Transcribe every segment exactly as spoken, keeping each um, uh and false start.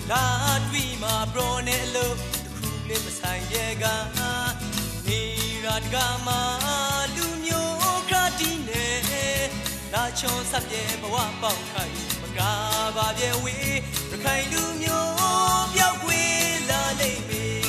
လာတွေ့မှာပရောနဲ့အလို့တစ်ခုလေးမဆိုင်ရဲ့ကနေရာတကာမှာလူမျိုးခရတီနဲ့လာချွန်ဆက်ပြဲဘဝပေါက်ခိုင်မကားပါပြဲဝေးရခိုင်လူမျိုးပြောက်ွယ်လာလိမ့်မယ်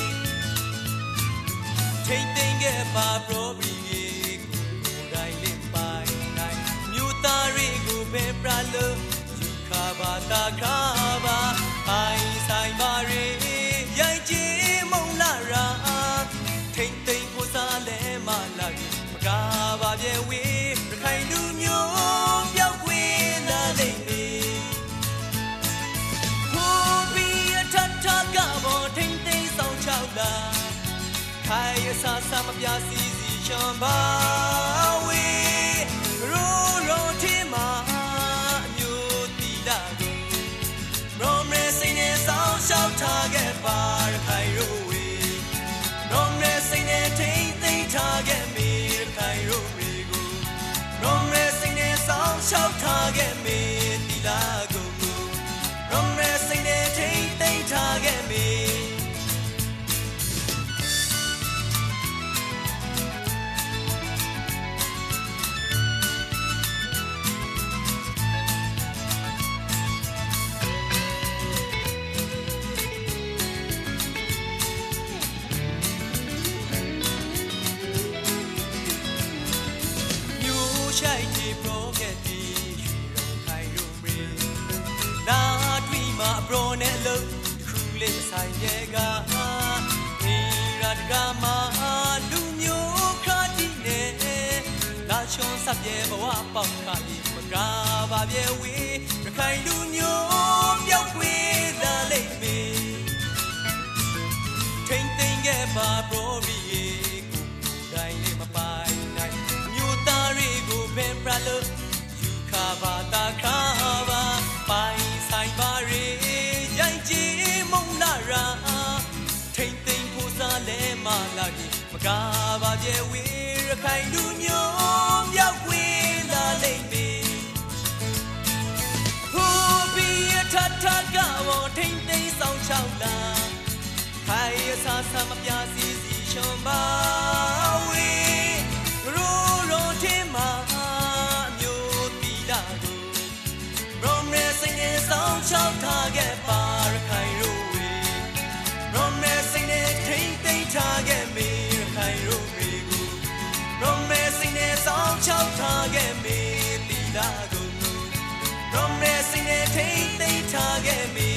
ထိတ်သိမ်းခဲ့ပါပရောဘီကိုတိုင်းလေးပိုင်တိုင်းမြို့သားတွေကိုပဲပြလို့ယူခါပါတာခါပါအိုင်ဆိုင်ပါရေရိုက်ကြီးမုံလာရာထိတ်သိမ်းဖို့စားလဲမလာကြီးမကားပါပြဲဝေးရခိုင်လူမျိုးပြောက်ွယ်လာလိမ့်မယ်ဟိုဘီအထထကဘောထိတ်သိမ်းဆောင်ချောက်လာခိုင်အစားစားမပြစီစီရှောင်းပါဝေးရိုးရိုးထင်းမှာအမျိုးတီလာကိုရောမရစိနေဆောင်ရှောက်ထားခဲ့ပါရခိုင်ရိုးဝေးရောမရစိနေထိတ်သိမ်းထားခဲ့မိရခိုင်ရိုးဝေးကိုရောမရစိနေဆောင်ရှောက်ထားခဲ့မိတီလာကိုရောမရစိနေထိတ်သိမ်းထားခဲ့မိရှိုက်ဒီပရိုကက်တီရွှေရောခိုင်ရိုမေလာတွေ့မှာပရိုနဲ့အလို့တစ်ခုလေးဆိုင်ရဲ့ကနေရာတကာမှာလူမျိုးခါတီနဲ့လာချွန်ဆက်ပြဲဘဝပေါက်ခါလေးမကားပါပြဲဝေးရခိုင်လူမျိုးပြောက်ွယ်လာလိမ့်မယ်ထိန်သိမ်းခဲ့ပါပရိုဘီကိုတိုင်းလေးမပိုင်နိုင်မြို့သားတွေကိုပဲပြလို့ယူခါပါတာခါပါပိုင်ဆိုင်ပါရေရိုက်ကြီးမုံလာရာထိန်သိမ်းဖို့စားလဲမလာကြီးမကားပါပြဲဝေးရခိုင်လူမျိုးပြောက်ွယ်လာလိမ့်မယ်ဟိုဘီအထထကဘောထိန်သိမ်းဆောင်ချောက်လာခိုင်အစားစားမပြစီစီရှုံးပါဝေးရိုးရိုးထင်းမှာအမျိုးတီလာကိုရောမရစိနေဆောင်ချောက်ထားခဲ့ပါရခိုင်ရိုးဝေးရောမရစိနေထိန်သိမ်းထားခဲ့မိရခိုင်ရိုးဝေးကိုရောမရစိနေဆောင်ချောက်ထားခဲ့မိတီလာကိုရောမရစိနေထိန်သိမ်းထားခဲ့မိ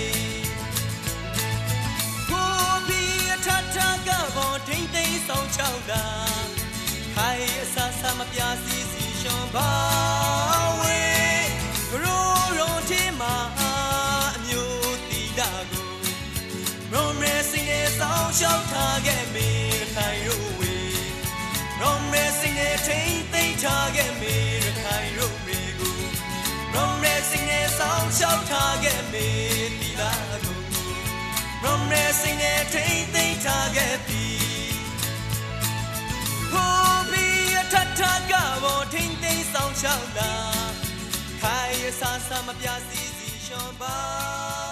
ထိန်သိမ်းဆောင်ချောက်လာခိုင်အစားစားမပြစီစီရှုံးပါဝေးရိုးရိုးထင်းမှာအမျိုးတီလာကိုရောမရစိနေဆောင်ရှောက်ထားခဲ့မိခိုင်ရိုးဝေးရောမရစိနေထိန်သိမ်းထားခဲ့မိခိုင်ရိုးဝေးကိုရောမရစိနေဆောင်ရှောက်ထားခဲ့မိတီလာကိုရောမရစိနေထိန်သိမ်းထားခဲ့ပြီဟိုဘီအထထကဘောထိန်သိမ်းဆောင်ချောက်လာခိုင်အစားစားမပြစီစီရှောင်းပါ